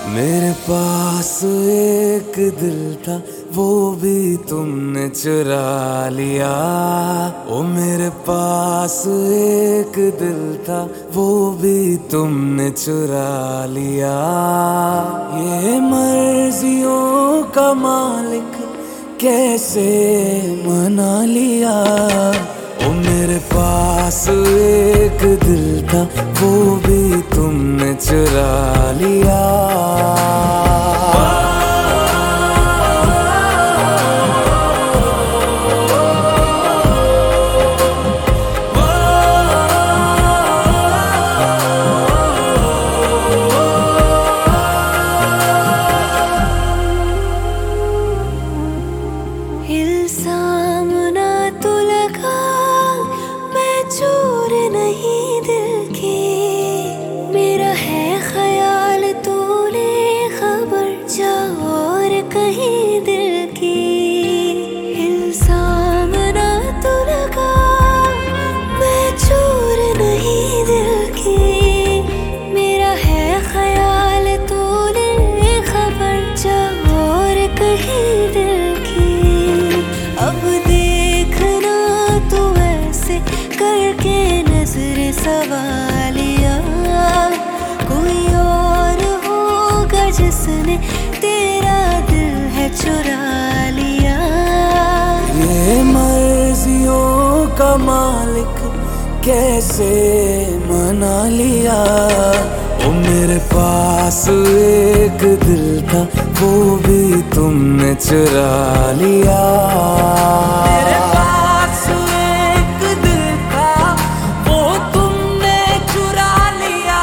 मेरे पास एक दिल था, वो भी तुमने चुरा लिया। ओ मेरे पास एक दिल था, वो भी तुमने चुरा लिया। ये मर्जियों का मालिक कैसे मना लिया। ओ मेरे पास एक दिल था, वो भी तुमने चुरा लिया। इल्जाम ना तो लगा, मैं चोर नहीं दिल की। मेरा है ख्याल, तू ले खबर जा और कहीं दिल की। इल्जाम ना तो लगा, मैं चोर नहीं दिल की। मेरा है ख्याल, तू ले खबर जा और कहीं दिल की। अब देखना तू ऐसे करके नजर सवालिया, कोई और होगा जिसने तेरा दिल है चुरा लिया। ये मर्जियों का मालिक कैसे मना लिया। ओ मेरे पास एक दिल था, वो भी तुमने चुरा लिया। मेरे पास एक दिल था, वो तुमने चुरा लिया।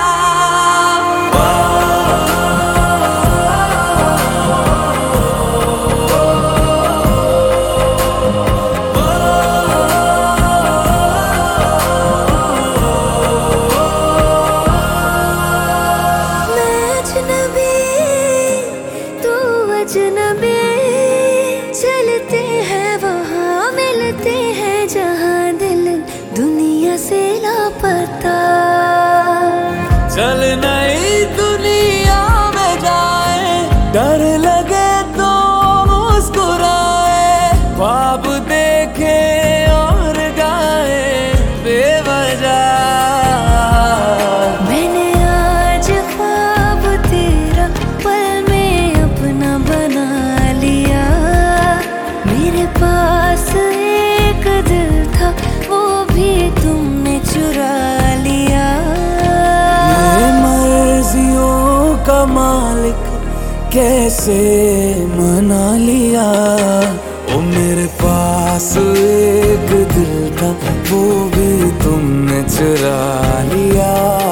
अजनबी चलते हैं वहाँ मिलते हैं जहाँ दिल दुनिया से लापता। चल नई दुनिया में जाए, डर लगे तो मुस्कुराए। ख्वाब देखे और गाए बेवजह। मैंने आज ख्वाब तेरा पल में अपना बना लिया। मेरे पास एक दिल था, वो भी तुमने चुरा लिया। ये मर्जियों का मालिक कैसे मना लिया। ओ मेरे पास एक दिल था, वो भी तुमने चुरा लिया।